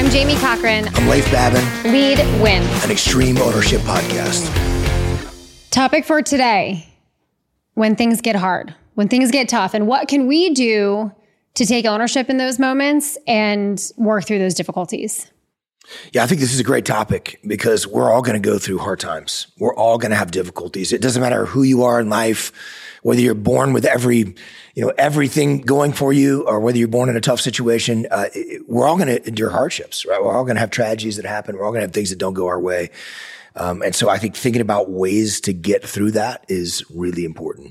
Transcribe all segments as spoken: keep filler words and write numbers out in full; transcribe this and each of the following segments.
I'm Jamie Cochran. I'm Leif Babin. Lead Win, an extreme ownership podcast. Topic for today, when things get hard, when things get tough, and what can we do to take ownership in those moments and work through those difficulties? Yeah, I think this is a great topic because we're all going to go through hard times. We're all going to have difficulties. It doesn't matter who you are in life, whether you're born with every, you know, everything going for you or whether you're born in a tough situation. Uh, it, we're all going to endure hardships, right? We're all going to have tragedies that happen. We're all going to have things that don't go our way. Um, and so I think thinking about ways to get through that is really important.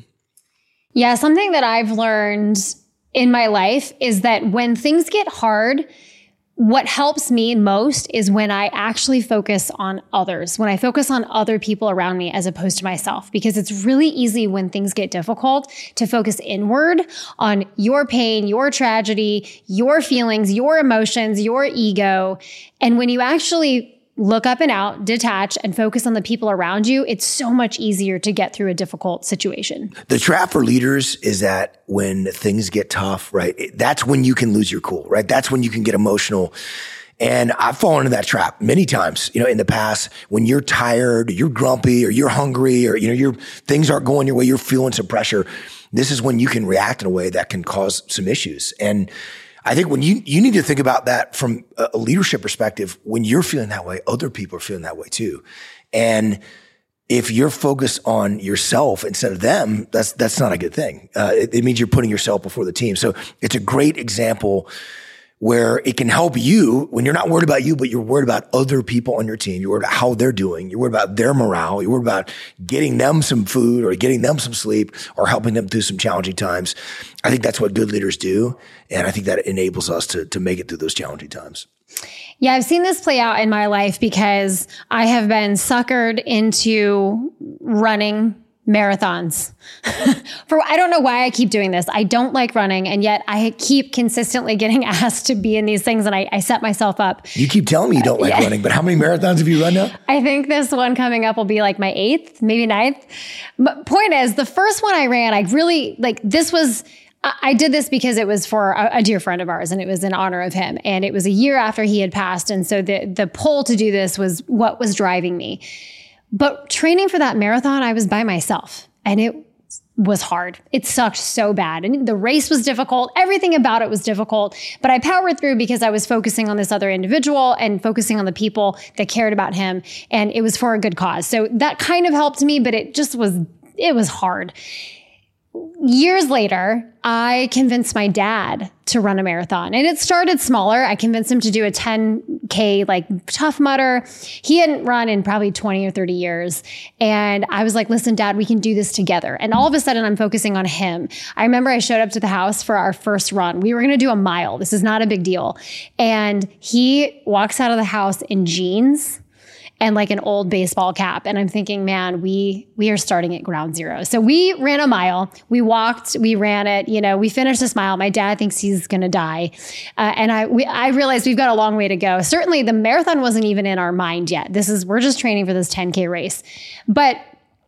Yeah, something that I've learned in my life is that when things get hard, what helps me most is when I actually focus on others, when I focus on other people around me as opposed to myself, because it's really easy when things get difficult to focus inward on your pain, your tragedy, your feelings, your emotions, your ego. And when you actually look up and out, detach, and focus on the people around you, it's so much easier to get through a difficult situation. The trap for leaders is that when things get tough, right, that's when you can lose your cool, right? That's when you can get emotional. And I've fallen into that trap many times, you know, in the past when you're tired, you're grumpy, or you're hungry, or, you know, your things aren't going your way, you're feeling some pressure. This is when you can react in a way that can cause some issues. And I think when you, you need to think about that from a leadership perspective, when you're feeling that way, other people are feeling that way too. And if you're focused on yourself instead of them, that's, that's not a good thing. Uh, it, it means you're putting yourself before the team. So it's a great example where it can help you when you're not worried about you, but you're worried about other people on your team. You're worried about how they're doing. You're worried about their morale. You're worried about getting them some food or getting them some sleep or helping them through some challenging times. I think that's what good leaders do. And I think that enables us to, to make it through those challenging times. Yeah, I've seen this play out in my life because I have been suckered into running marathons. For I don't know why I keep doing this. I don't like running, and yet I keep consistently getting asked to be in these things, and I, I set myself up. You keep telling me you don't like uh, yeah. running, but how many marathons have you run now? I think this one coming up will be like my eighth, maybe ninth. But point is, the first one I ran, I really, like, this was, I did this because it was for a, a dear friend of ours, and it was in honor of him. And it was a year after he had passed. And so the, the pull to do this was what was driving me. But training for that marathon, I was by myself, and it was hard. It sucked so bad. And the race was difficult. Everything about it was difficult, but I powered through because I was focusing on this other individual and focusing on the people that cared about him. And it was for a good cause. So that kind of helped me, but it just was, it was hard. Years later, I convinced my dad to run a marathon, and it started smaller. I convinced him to do a ten K, like, Tough Mudder. He hadn't run in probably twenty or thirty years. And I was like, listen, Dad, we can do this together. And all of a sudden I'm focusing on him. I remember I showed up to the house for our first run. We were going to do a mile. This is not a big deal. And he walks out of the house in jeans and like an old baseball cap. And I'm thinking, man, we, we are starting at ground zero. So we ran a mile, we walked, we ran it, you know, we finished this mile. My dad thinks he's going to die. Uh, and I, we, I realized we've got a long way to go. Certainly the marathon wasn't even in our mind yet. This is, we're just training for this ten K race. But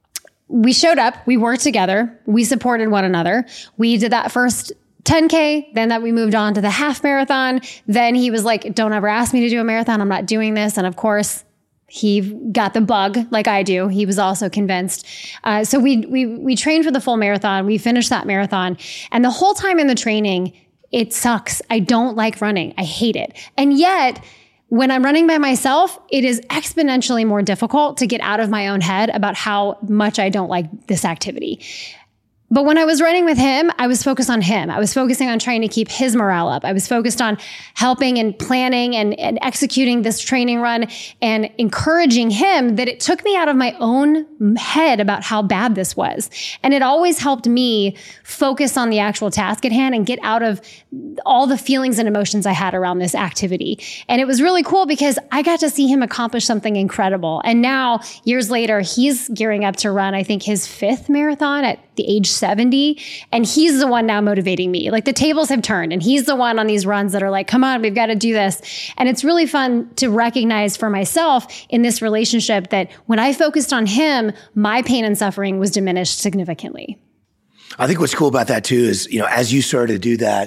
we showed up, we worked together, we supported one another. We did that first ten K, then that we moved on to the half marathon. Then he was like, don't ever ask me to do a marathon. I'm not doing this. And of course, he got the bug like I do. He was also convinced. Uh, so we, we, we trained for the full marathon. We finished that marathon. And the whole time in the training, it sucks. I don't like running. I hate it. And yet when I'm running by myself, it is exponentially more difficult to get out of my own head about how much I don't like this activity. But when I was running with him, I was focused on him. I was focusing on trying to keep his morale up. I was focused on helping and planning and, and executing this training run and encouraging him, that it took me out of my own head about how bad this was. And it always helped me focus on the actual task at hand and get out of all the feelings and emotions I had around this activity. And it was really cool because I got to see him accomplish something incredible. And now, years later, he's gearing up to run, I think, his fifth marathon at the age seventy. And he's the one now motivating me. Like, the tables have turned, and he's the one on these runs that are like, come on, we've got to do this. And it's really fun to recognize for myself in this relationship that when I focused on him, my pain and suffering was diminished significantly. I think what's cool about that too is, you know, as you started to do that,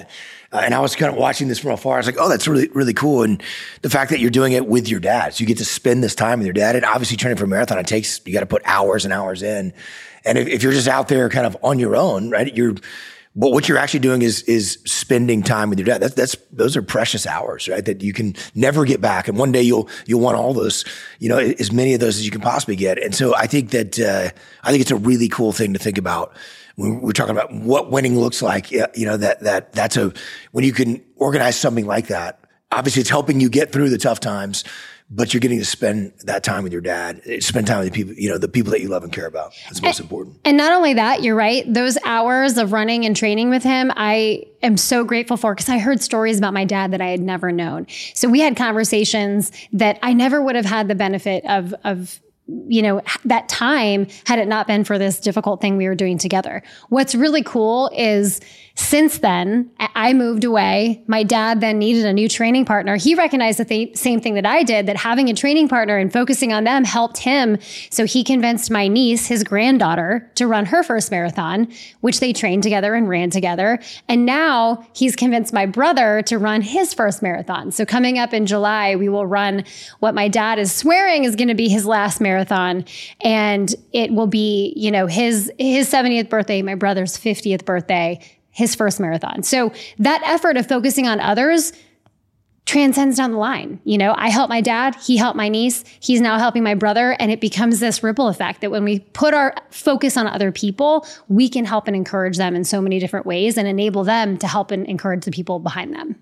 Uh, and I was kind of watching this from afar. I was like, oh, that's really, really cool. And the fact that you're doing it with your dad. So you get to spend this time with your dad. And obviously training for a marathon, it takes, you got to put hours and hours in. And if, if you're just out there kind of on your own, right, you're, but what you're actually doing is, is spending time with your dad. That's, that's, those are precious hours, right? That you can never get back. And one day you'll, you'll want all those, you know, as many of those as you can possibly get. And so I think that, uh, I think it's a really cool thing to think about when we're talking about what winning looks like. You know, that, that, that's a, when you can organize something like that, obviously it's helping you get through the tough times, but you're getting to spend that time with your dad, spend time with the people, you know, the people that you love and care about. That's most and, important. And not only that, you're right. Those hours of running and training with him, I am so grateful for, because I heard stories about my dad that I had never known. So we had conversations that I never would have had the benefit of, of, you know, that time had it not been for this difficult thing we were doing together. What's really cool is since then, I moved away. My dad then needed a new training partner. He recognized the th- same thing that I did, that having a training partner and focusing on them helped him. So he convinced my niece, his granddaughter, to run her first marathon, which they trained together and ran together. And now he's convinced my brother to run his first marathon. So coming up in July, we will run what my dad is swearing is going to be his last marathon. And it will be, you know, his, his seventieth birthday, my brother's fiftieth birthday, his first marathon. So that effort of focusing on others transcends down the line. You know, I helped my dad, he helped my niece, he's now helping my brother. And it becomes this ripple effect that when we put our focus on other people, we can help and encourage them in so many different ways and enable them to help and encourage the people behind them.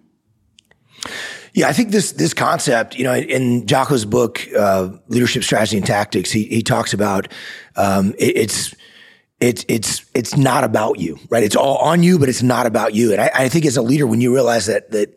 Yeah, I think this this concept, you know, in Jocko's book, uh, Leadership Strategy and Tactics, he he talks about um, it, it's it's it's it's not about you, right? It's all on you, but it's not about you. And I, I think as a leader, when you realize that that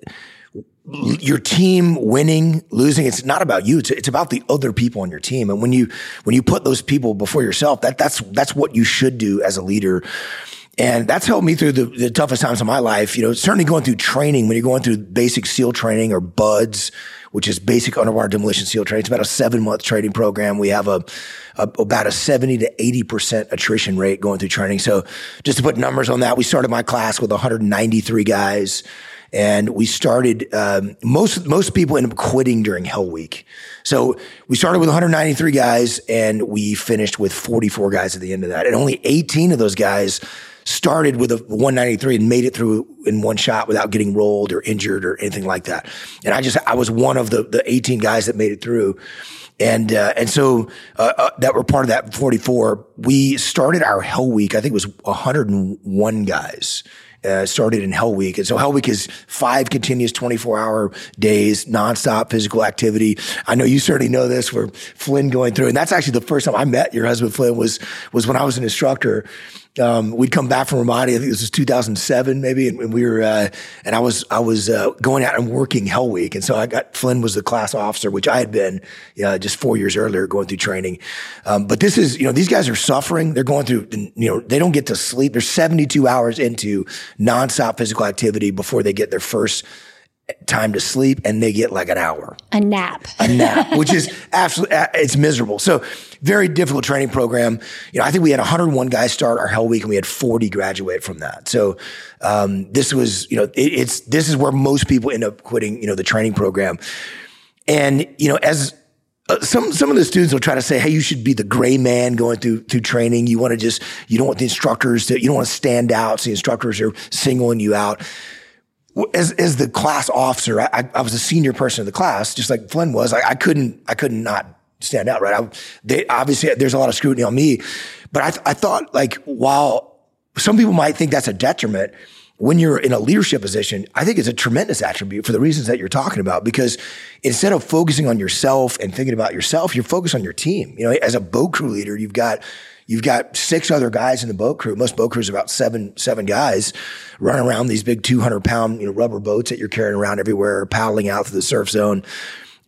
your team winning, losing, it's not about you. It's it's about the other people on your team. And when you when you put those people before yourself, that that's that's what you should do as a leader. And that's helped me through the, the toughest times of my life. You know, certainly going through training, when you're going through basic SEAL training or BUDS, which is basic underwater demolition SEAL training. It's about a seven month training program. We have a, a about a seventy to eighty percent attrition rate going through training. So just to put numbers on that, we started my class with one hundred ninety-three guys. And we started, um, most, most people end up quitting during Hell Week. So we started with one hundred ninety-three guys and we finished with forty-four guys at the end of that. And only eighteen of those guys started with a one ninety-three and made it through in one shot without getting rolled or injured or anything like that. And I just, I was one of the, the eighteen guys that made it through. And, uh, and so, uh, uh, that were part of that forty-four. We started our Hell Week, I think it was one hundred one guys. Uh, started in Hell Week. And so Hell Week is five continuous twenty-four hour days, nonstop physical activity. I know you certainly know this, where Flynn going through, and that's actually the first time I met your husband, Flynn, was, was when I was an instructor. Um, we'd come back from Ramadi. I think this was two thousand seven maybe. And, and we were, uh, and I was, I was, uh, going out and working Hell Week. And so I got, Flynn was the class officer, which I had been, uh, just four years earlier going through training. Um, but this is, you know, these guys are suffering. They're going through, you know, they don't get to sleep. They're seventy-two hours into nonstop physical activity before they get their first time to sleep, and they get like an hour. A nap. A nap, which is absolutely, it's miserable. So very difficult training program. You know, I think we had one hundred one guys start our Hell Week and we had forty graduate from that. So, um, this was, you know, it, it's, this is where most people end up quitting, you know, the training program. And, you know, as, Uh, some, some of the students will try to say, hey, you should be the gray man going through, through training. You want to just, you don't want the instructors to, you don't want to stand out. So the instructors are singling you out. As, as the class officer, I, I was a senior person in the class, just like Flynn was. I, I couldn't, I couldn't not stand out, right? I, they, obviously there's a lot of scrutiny on me, but I, th- I thought, like, while some people might think that's a detriment, when you're in a leadership position, I think it's a tremendous attribute for the reasons that you're talking about, because instead of focusing on yourself and thinking about yourself, you're focused on your team. You know, as a boat crew leader, you've got, you've got six other guys in the boat crew. Most boat crews are about seven, seven guys running around these big two hundred pound, you know, rubber boats that you're carrying around everywhere, paddling out through the surf zone.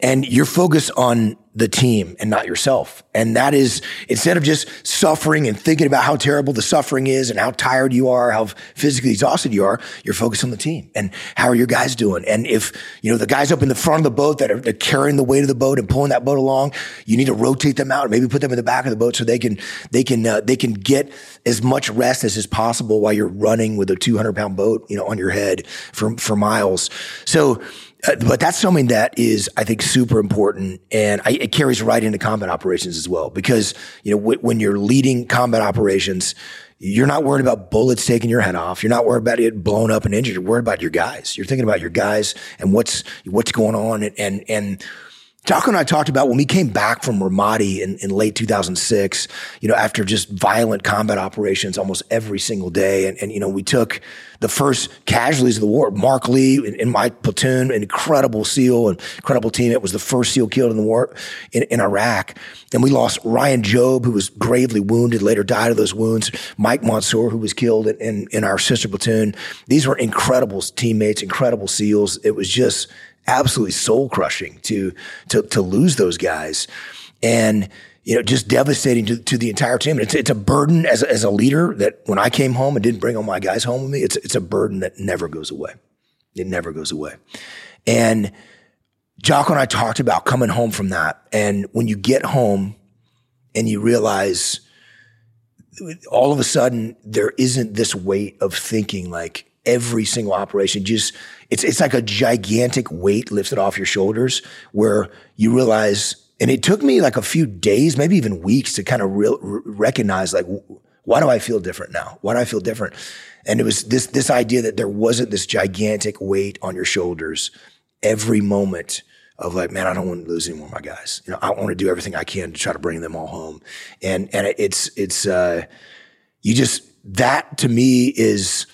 and you're focused on the team and not yourself. And that is, instead of just suffering and thinking about how terrible the suffering is and how tired you are, how physically exhausted you are, you're focused on the team and how are your guys doing? And if, you know, the guys up in the front of the boat that are, that are carrying the weight of the boat and pulling that boat along, you need to rotate them out and maybe put them in the back of the boat so they can, they can, uh, they can get as much rest as is possible while you're running with a two hundred pound boat, you know, on your head for, for miles. So, Uh, but that's something that is, I think, super important, and I, it carries right into combat operations as well. Because you know, w- when you're leading combat operations, you're not worried about bullets taking your head off. You're not worried about it blown up and injured. You're worried about your guys. You're thinking about your guys and what's what's going on. And and, and Jocko and I talked about when we came back from Ramadi in, in late two thousand six, you know, after just violent combat operations almost every single day. And, and you know, we took the first casualties of the war. Mark Lee in, in my platoon, an incredible SEAL, an incredible team. It was the first SEAL killed in the war in, in Iraq. And we lost Ryan Job, who was gravely wounded, later died of those wounds. Mike Mansour, who was killed in, in, in our sister platoon. These were incredible teammates, incredible SEALs. It was just absolutely soul crushing to, to, to lose those guys. And, you know, just devastating to, to the entire team. And it's, it's a burden as a, as a leader that when I came home and didn't bring all my guys home with me, it's, it's a burden that never goes away. It never goes away. And Jocko and I talked about coming home from that. And when you get home and you realize all of a sudden there isn't this weight of thinking like every single operation, just, it's, it's like a gigantic weight lifted off your shoulders where you realize, and it took me like a few days, maybe even weeks to kind of re- recognize like, why do I feel different now? Why do I feel different? And it was this, this idea that there wasn't this gigantic weight on your shoulders every moment of like, man, I don't want to lose any more of my guys. You know, I want to do everything I can to try to bring them all home. And, and it's, it's, uh, you just, that to me is,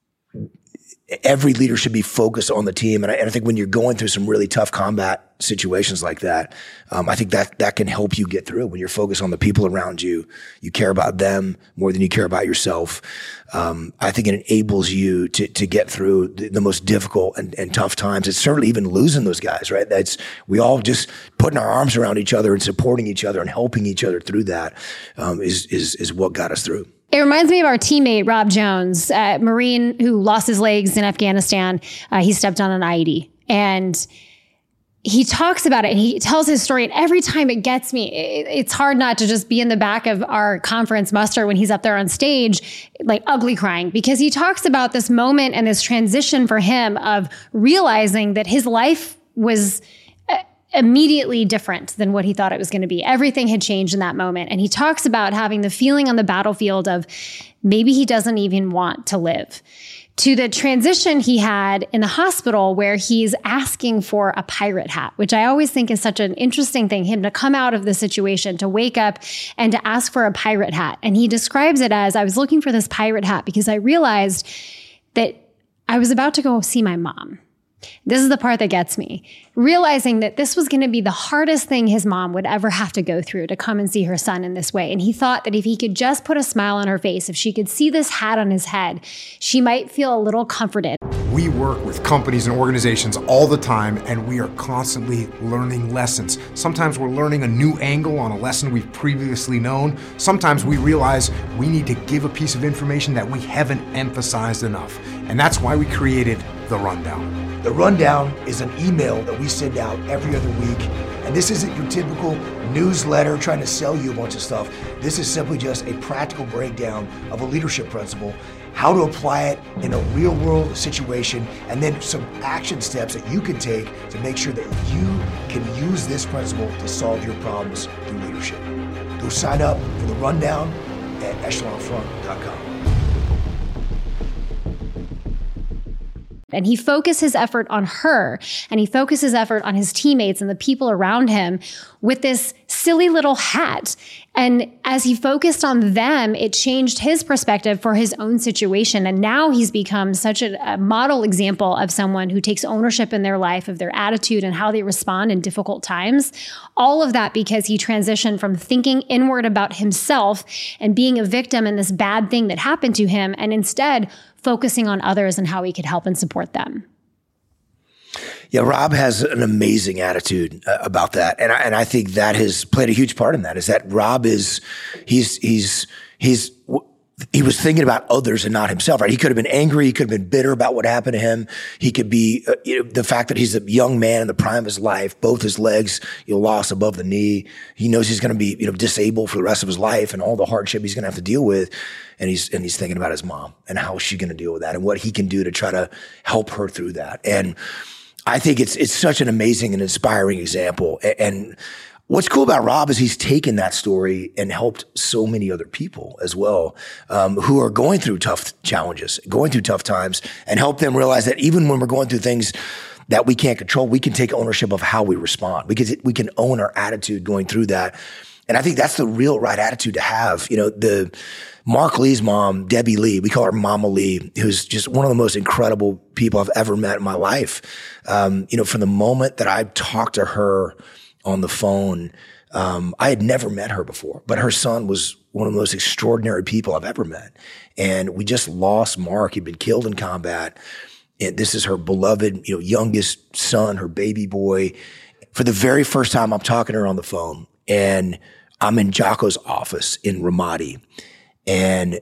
every leader should be focused on the team. And I, and I think when you're going through some really tough combat situations like that, um, I think that that can help you get through. When you're focused on the people around you, you care about them more than you care about yourself. Um, I think it enables you to to get through the, the most difficult and, and tough times. It's certainly even losing those guys, right? That's, we all just putting our arms around each other and supporting each other and helping each other through that, um, is, is, is what got us through. It reminds me of our teammate, Rob Jones, a Marine who lost his legs in Afghanistan. Uh, he stepped on an I E D and he talks about it and he tells his story. And every time it gets me, it, it's hard not to just be in the back of our conference muster when he's up there on stage, like ugly crying, because he talks about this moment and this transition for him of realizing that his life was immediately different than what he thought it was going to be. Everything had changed in that moment. And he talks about having the feeling on the battlefield of maybe he doesn't even want to live, to the transition he had in the hospital where he's asking for a pirate hat, which I always think is such an interesting thing, him to come out of the situation, to wake up and to ask for a pirate hat. And he describes it as, I was looking for this pirate hat because I realized that I was about to go see my mom. This is the part that gets me. Realizing that this was going to be the hardest thing his mom would ever have to go through, to come and see her son in this way. And he thought that if he could just put a smile on her face, if she could see this hat on his head, she might feel a little comforted. We work with companies and organizations all the time, and we are constantly learning lessons. Sometimes we're learning a new angle on a lesson we've previously known. Sometimes we realize we need to give a piece of information that we haven't emphasized enough. And that's why we created The Rundown. The Rundown is an email that we send out every other week. And this isn't your typical newsletter trying to sell you a bunch of stuff. This is simply just a practical breakdown of a leadership principle, how to apply it in a real world situation, and then some action steps that you can take to make sure that you can use this principle to solve your problems through leadership. Go sign up for The Rundown at echelon front dot com. And he focused his effort on her, and he focused his effort on his teammates and the people around him with this silly little hat. And as he focused on them, it changed his perspective for his own situation. And now he's become such a, a model example of someone who takes ownership in their life, of their attitude and how they respond in difficult times. All of that because he transitioned from thinking inward about himself and being a victim in this bad thing that happened to him, and instead focusing on others and how he could help and support them. Yeah, Rob has an amazing attitude uh, about that, and I, and I think that has played a huge part in that. Is that Rob is he's he's he's he was thinking about others and not himself. Right? He could have been angry, he could have been bitter about what happened to him. He could be uh, you know, the fact that he's a young man in the prime of his life, both his legs you know, lost above the knee. He knows he's going to be you know disabled for the rest of his life and all the hardship he's going to have to deal with. And he's, and he's thinking about his mom and how is she going to deal with that and what he can do to try to help her through that. And I think it's, it's such an amazing and inspiring example. And what's cool about Rob is he's taken that story and helped so many other people as well, um, who are going through tough challenges, going through tough times, and help them realize that even when we're going through things that we can't control, we can take ownership of how we respond. We can, we can own our attitude going through that. And I think that's the real right attitude to have. You know, the Mark Lee's mom, Debbie Lee, we call her Mama Lee, who's just one of the most incredible people I've ever met in my life. Um, you know, from the moment that I talked to her on the phone, um, I had never met her before, but her son was one of the most extraordinary people I've ever met. And we just lost Mark. He'd been killed in combat. And this is her beloved, you know, youngest son, her baby boy. For the very first time, I'm talking to her on the phone, and I'm in Jocko's office in Ramadi. And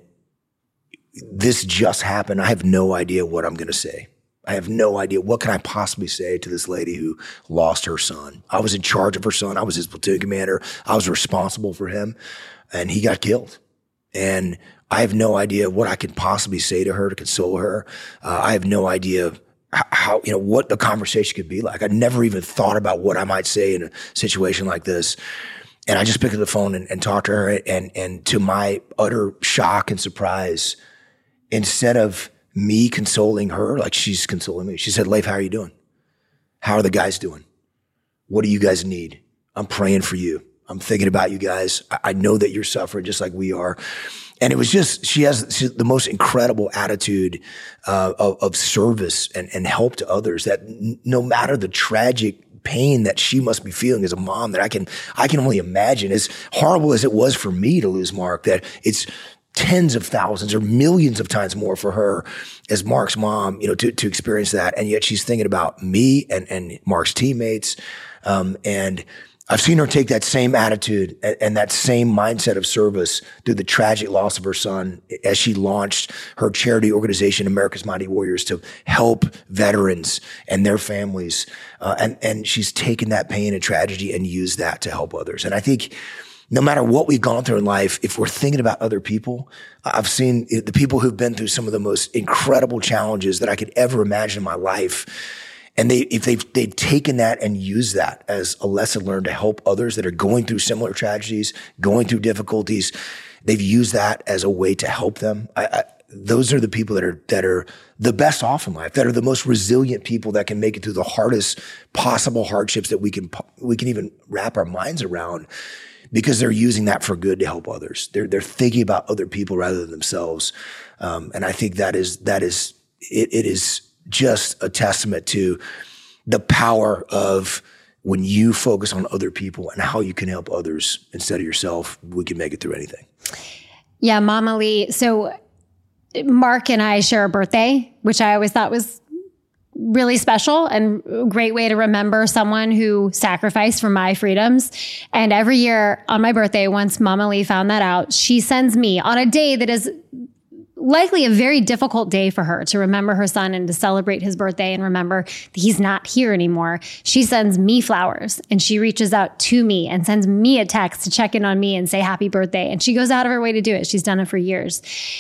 this just happened. I have no idea what I'm going to say. I have no idea. What can I possibly say to this lady who lost her son? I was in charge of her son. I was his platoon commander. I was responsible for him, and he got killed. And I have no idea what I can possibly say to her to console her. Uh, I have no idea how, you know, what the conversation could be like. I never even thought about what I might say in a situation like this. And I just picked up the phone and, and talked to her, and, and to my utter shock and surprise, instead of me consoling her like she's consoling me, she said, "Leif, how are you doing? How are the guys doing? What do you guys need? I'm praying for you. I'm thinking about you guys. I, I know that you're suffering just like we are." And it was just, she has she, the most incredible attitude uh, of, of service and, and help to others, that n- no matter the tragic pain that she must be feeling as a mom, that I can, I can only imagine, as horrible as it was for me to lose Mark, that it's tens of thousands or millions of times more for her as Mark's mom, you know, to, to experience that. And yet she's thinking about me and, and Mark's teammates. Um, and I've seen her take that same attitude and, and that same mindset of service through the tragic loss of her son as she launched her charity organization, America's Mighty Warriors, to help veterans and their families. Uh, and, and she's taken that pain and tragedy and used that to help others. And I think no matter what we've gone through in life, if we're thinking about other people, I've seen the people who've been through some of the most incredible challenges that I could ever imagine in my life. And they, if they've, they've taken that and used that as a lesson learned to help others that are going through similar tragedies, going through difficulties, they've used that as a way to help them. I, I, those are the people that are, that are the best off in life, that are the most resilient people that can make it through the hardest possible hardships that we can, we can even wrap our minds around, because they're using that for good to help others. They're, they're thinking about other people rather than themselves. Um, and I think that is, that is, it, it is, just a testament to the power of when you focus on other people and how you can help others instead of yourself, we can make it through anything. Yeah, Mama Lee. So Mark and I share a birthday, which I always thought was really special and a great way to remember someone who sacrificed for my freedoms. And every year on my birthday, once Mama Lee found that out, she sends me on a day that is likely a very difficult day for her to remember her son and to celebrate his birthday and remember that he's not here anymore. She sends me flowers, and she reaches out to me and sends me a text to check in on me and say happy birthday. And she goes out of her way to do it. She's done it for years.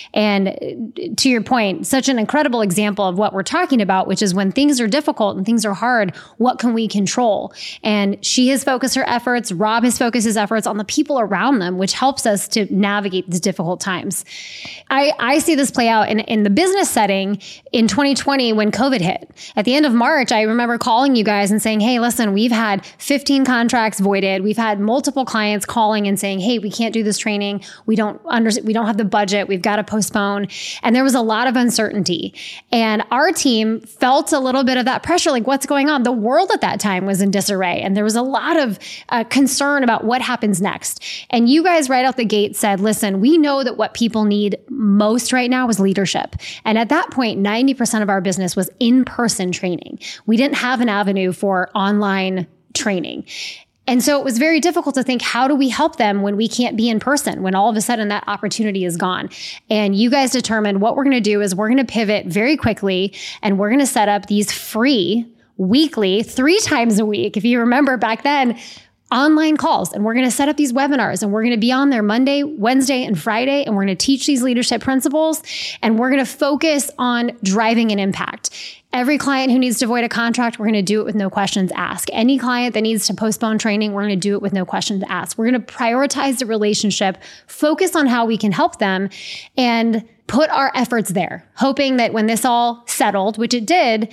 And to your point, such an incredible example of what we're talking about, which is when things are difficult and things are hard, what can we control? And she has focused her efforts, Rob has focused his efforts on the people around them, which helps us to navigate these difficult times. I, I see this play out in, in the business setting in twenty twenty when COVID hit. At the end of March, I remember calling you guys and saying, hey, listen, we've had fifteen contracts voided. We've had multiple clients calling and saying, hey, we can't do this training. We don't under, we don't have the budget. We've got to postpone. And there was a lot of uncertainty. And our team felt a little bit of that pressure, like what's going on? The world at that time was in disarray. And there was a lot of uh, concern about what happens next. And you guys right out the gate said, listen, we know that what people need most right right now was leadership. And at that point, ninety percent of our business was in-person training. We didn't have an avenue for online training. And so it was very difficult to think, how do we help them when we can't be in person, when all of a sudden that opportunity is gone? And you guys determined what we're going to do is we're going to pivot very quickly, and we're going to set up these free weekly, three times a week. If you remember back then, online calls, and we're going to set up these webinars, and we're going to be on there Monday, Wednesday, and Friday, and we're going to teach these leadership principles, and we're going to focus on driving an impact. Every client who needs to void a contract, we're going to do it with no questions asked. Any client that needs to postpone training, we're going to do it with no questions asked. We're going to prioritize the relationship, focus on how we can help them, and put our efforts there, hoping that when this all settled, which it did,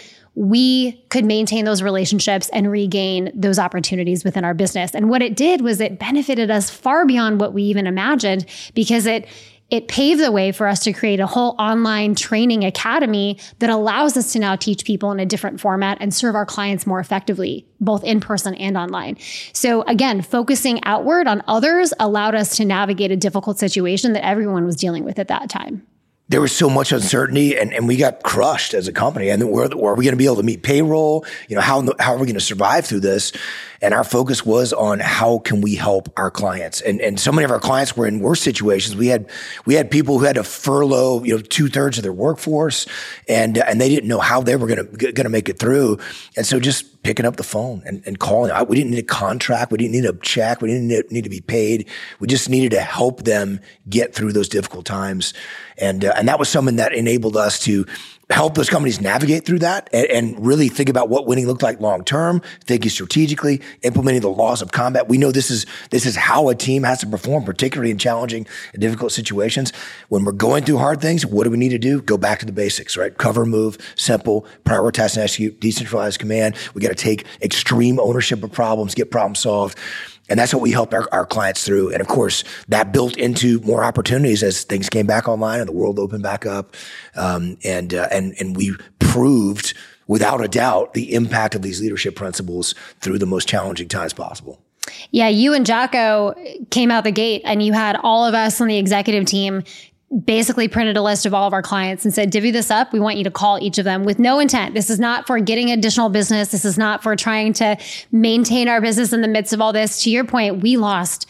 we could maintain those relationships and regain those opportunities within our business. And what it did was it benefited us far beyond what we even imagined, because it it paved the way for us to create a whole online training academy that allows us to now teach people in a different format and serve our clients more effectively, both in person and online. So again, focusing outward on others allowed us to navigate a difficult situation that everyone was dealing with at that time. There was so much uncertainty, and, and we got crushed as a company. And where, where are we going to be able to meet payroll? You know, how, how are we going to survive through this? And our focus was on how can we help our clients? And, and so many of our clients were in worse situations. We had, we had people who had to furlough, you know, two thirds of their workforce, and, and they didn't know how they were going to, going to make it through. And so just picking up the phone and, and calling. We didn't need a contract. We didn't need a check. We didn't need, need to be paid. We just needed to help them get through those difficult times. And, uh, and that was something that enabled us to help those companies navigate through that and, and really think about what winning looked like long term, thinking strategically, implementing the laws of combat. We know this is this is how a team has to perform, particularly in challenging and difficult situations. When we're going through hard things, what do we need to do? Go back to the basics, right? Cover, move, simple, prioritize and execute, decentralized command. We got to take extreme ownership of problems, get problem solved. And that's what we helped our, our clients through. And of course, that built into more opportunities as things came back online and the world opened back up. Um, and, uh, and, and we proved without a doubt the impact of these leadership principles through the most challenging times possible. Yeah. You and Jocko came out the gate, and you had all of us on the executive team basically printed a list of all of our clients and said, divvy this up. We want you to call each of them with no intent. This is not for getting additional business. This is not for trying to maintain our business in the midst of all this. To your point, we lost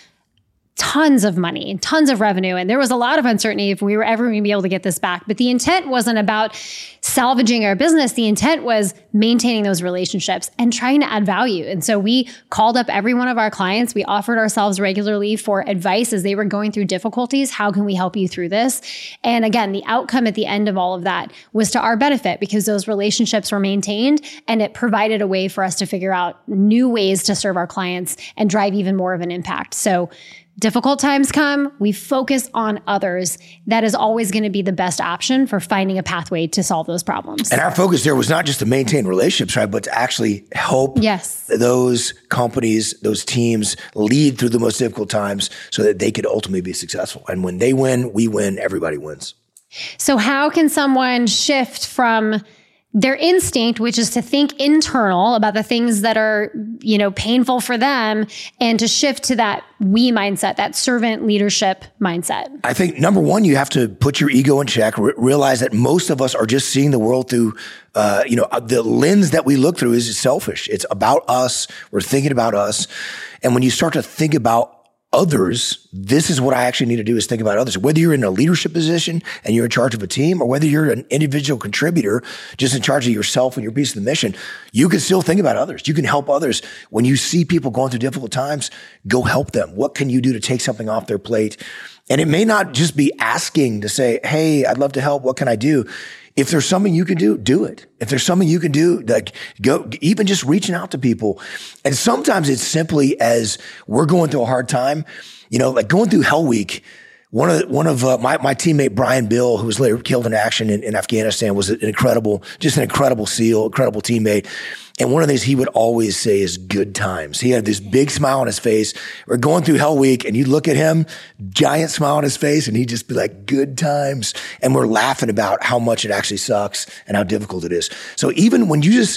tons of money, tons of revenue. And there was a lot of uncertainty if we were ever going to be able to get this back. But the intent wasn't about salvaging our business. The intent was maintaining those relationships and trying to add value. And so we called up every one of our clients. We offered ourselves regularly for advice as they were going through difficulties. How can we help you through this? And again, the outcome at the end of all of that was to our benefit, because those relationships were maintained, and it provided a way for us to figure out new ways to serve our clients and drive even more of an impact. So difficult times come, we focus on others. That is always going to be the best option for finding a pathway to solve those problems. And our focus there was not just to maintain relationships, right, but to actually help yes. those companies, those teams lead through the most difficult times so that they could ultimately be successful. And when they win, we win, everybody wins. So how can someone shift from their instinct, which is to think internal about the things that are, you know, painful for them, and to shift to that we mindset, that servant leadership mindset? I think number one, you have to put your ego in check, re- realize that most of us are just seeing the world through, uh, you know, the lens that we look through is selfish. It's about us. We're thinking about us. And when you start to think about others, this is what I actually need to do, is think about others. Whether you're in a leadership position and you're in charge of a team, or whether you're an individual contributor just in charge of yourself and your piece of the mission, you can still think about others. You can help others. When you see people going through difficult times, go help them. What can you do to take something off their plate? And it may not just be asking to say, hey, I'd love to help. What can I do? If there's something you can do, do it. If there's something you can do, like go, even just reaching out to people. And sometimes it's simply as we're going through a hard time, you know, like going through Hell Week. One of, one of, uh, my, my teammate, Brian Bill, who was later killed in action in, in Afghanistan, was an incredible, just an incredible SEAL, incredible teammate. And one of the things he would always say is good times. He had this big smile on his face. We're going through Hell Week, and you look at him, giant smile on his face, and he'd just be like, good times. And we're laughing about how much it actually sucks and how difficult it is. So even when you just,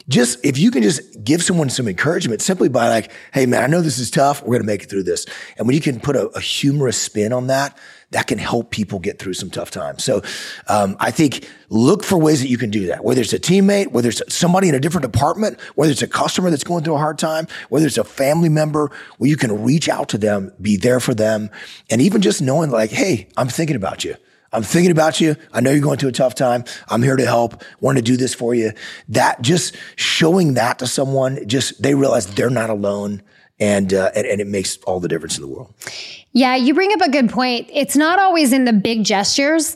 just, if you can just give someone some encouragement simply by like, hey man, I know this is tough. We're going to make it through this. And when you can put a, a humorous spin on that, that can help people get through some tough times. So um, I think look for ways that you can do that, whether it's a teammate, whether it's somebody in a different department, whether it's a customer that's going through a hard time, whether it's a family member where you can reach out to them, be there for them, and even just knowing like, hey, I'm thinking about you. I'm thinking about you. I know you're going through a tough time. I'm here to help. Want to do this for you. That just showing that to someone, just they realize they're not alone. And, uh, and and it makes all the difference in the world. Yeah, you bring up a good point. It's not always in the big gestures.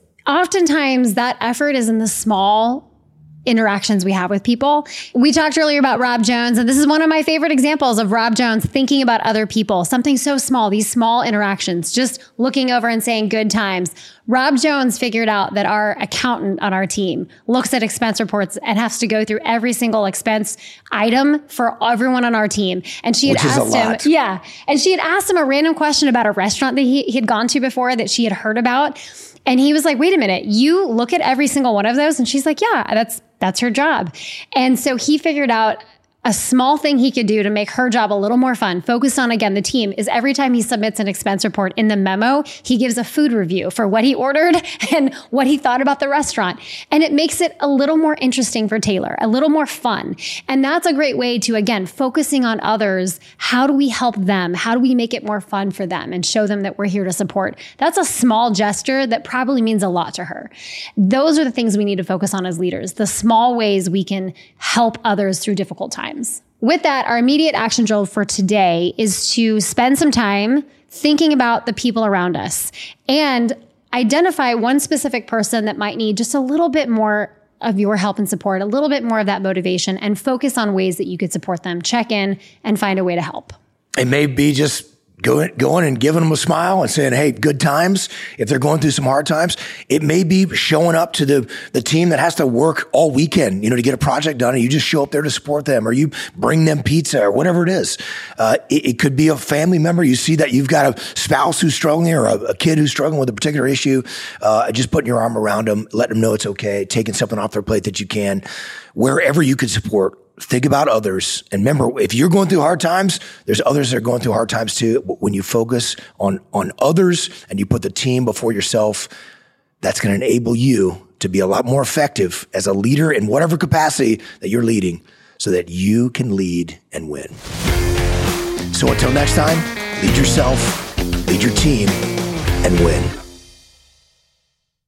Oftentimes that effort is in the small interactions we have with people. We talked earlier about Rob Jones, and this is one of my favorite examples of Rob Jones thinking about other people, something so small, these small interactions, just looking over and saying good times. Rob Jones figured out that our accountant on our team looks at expense reports and has to go through every single expense item for everyone on our team. And she had Which is asked a lot. him, yeah, and she had asked him a random question about a restaurant that he, he had gone to before that she had heard about. And he was like, wait a minute, you look at every single one of those? And she's like, yeah, that's that's her job. And so he figured out a small thing he could do to make her job a little more fun, focus on, again, the team, is every time he submits an expense report in the memo, he gives a food review for what he ordered and what he thought about the restaurant. And it makes it a little more interesting for Taylor, a little more fun. And that's a great way to, again, focusing on others. How do we help them? How do we make it more fun for them and show them that we're here to support? That's a small gesture that probably means a lot to her. Those are the things we need to focus on as leaders, the small ways we can help others through difficult times. With that, our immediate action drill for today is to spend some time thinking about the people around us and identify one specific person that might need just a little bit more of your help and support, a little bit more of that motivation, and focus on ways that you could support them. Check in and find a way to help. It may be just going, going and giving them a smile and saying, hey, good times. If they're going through some hard times, it may be showing up to the, the team that has to work all weekend, you know, to get a project done, and you just show up there to support them, or you bring them pizza or whatever it is. Uh, it, it could be a family member. You see that you've got a spouse who's struggling, or a, a kid who's struggling with a particular issue. Uh, just putting your arm around them, letting them know it's okay, taking something off their plate that you can, wherever you could support. Think about others. And remember, if you're going through hard times, there's others that are going through hard times too. When you focus on, on others and you put the team before yourself, that's going to enable you to be a lot more effective as a leader in whatever capacity that you're leading, so that you can lead and win. So until next time, lead yourself, lead your team, and win.